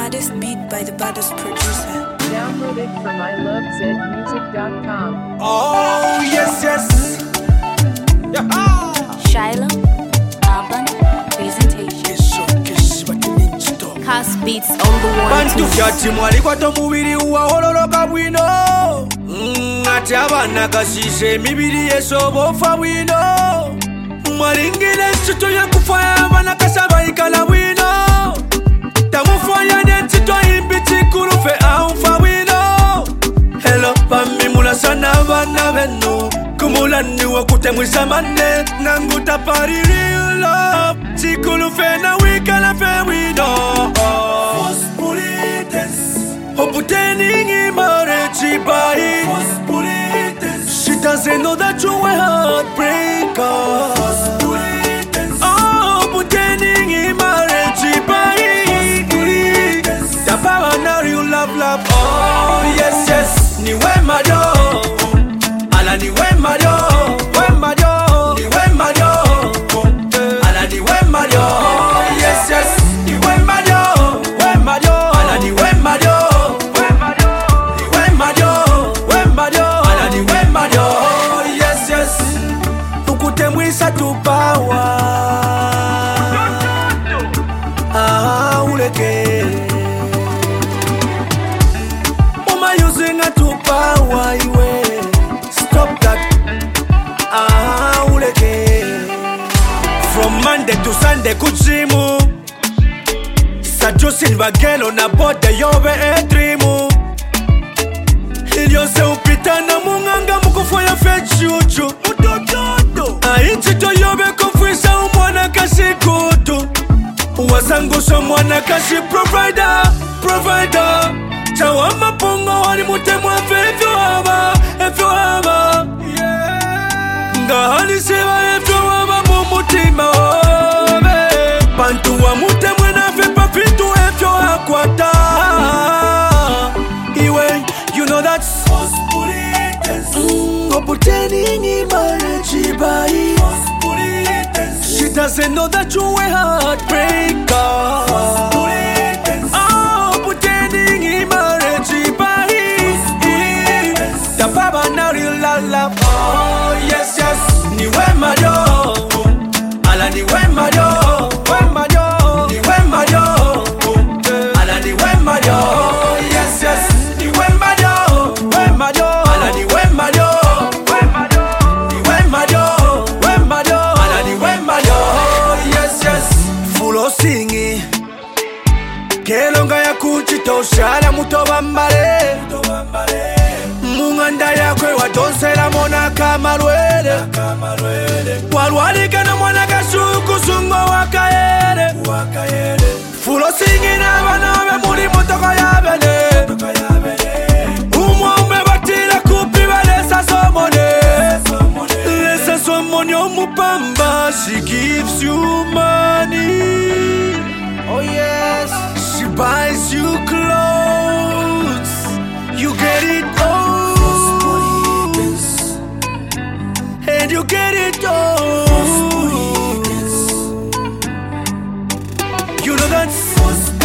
baddest beat by the baddest producer. Download it from ilovezmusic.com. Oh, yes, yes. Shiloh Urban Presentation. Cast beats on the one. Bantu fyati mwali kwa tomubiri uwa hololoka bwino. Ati abana kasise emibiri esobofa bwino. Mwalingire nsito ya kufaya abana kasaba ikala bwino. Tamufaya nensito imbiti kurufe aumfa bwino. Hello pami mulasana abana beno. Kumulani wakutemwisa mane. Nanguta pari real love. Chikulufe na wikala fe bwino. Pretending marriage by she doesn't know that you were heartbreaker. Oh, pretending marriage by the power now you love. Oh, yes, yes. Niwe majo, ala niwe majo, niwe majo, ala niwe majo. Yes, yes. Niwe majo, ala niwe majo. Yes, yes. Ukutemwisa tupawa. Uleke. Uma using a tupawa iwe. Stop that. Uleke. From Monday to Sunday kuchimu. Sajusin bagelo na bode yobe edrimu. Iliyose upita na munganga mukufaya fechuchu mutototo. Aichito yobe kufisa umwana kashi kutu. Uwasangusho mwana kashi provider. Chawa mapungo wani mutemwa fefyo haba. Ngahani sewa efyo haba mumutima obe. Pantu wa mutemwe na fepa fitu efyo hakwata. You know that's pretending in marriage by she doesn't know that you were heartbreaker. Oh, pretending in marriage by the baba now you love. Oh, yes, yes. Niwe majo, ala niwe majo, niwe majo, ala niwe majo. Yes, yes. Singi kelonga ya kuchitoshala mutoba mbale. Munganda yakwe wadonsela mona kamalwele. Walwalika na mwana kashuku sungo wakaere. Fulo singi na banawe muli motoko ya bene. Umwome batila kupi balesa somone. Lesa somone omupamba. She gives you money. Oh yes, she buys you clothes. You get it all, and you get it all. You know that's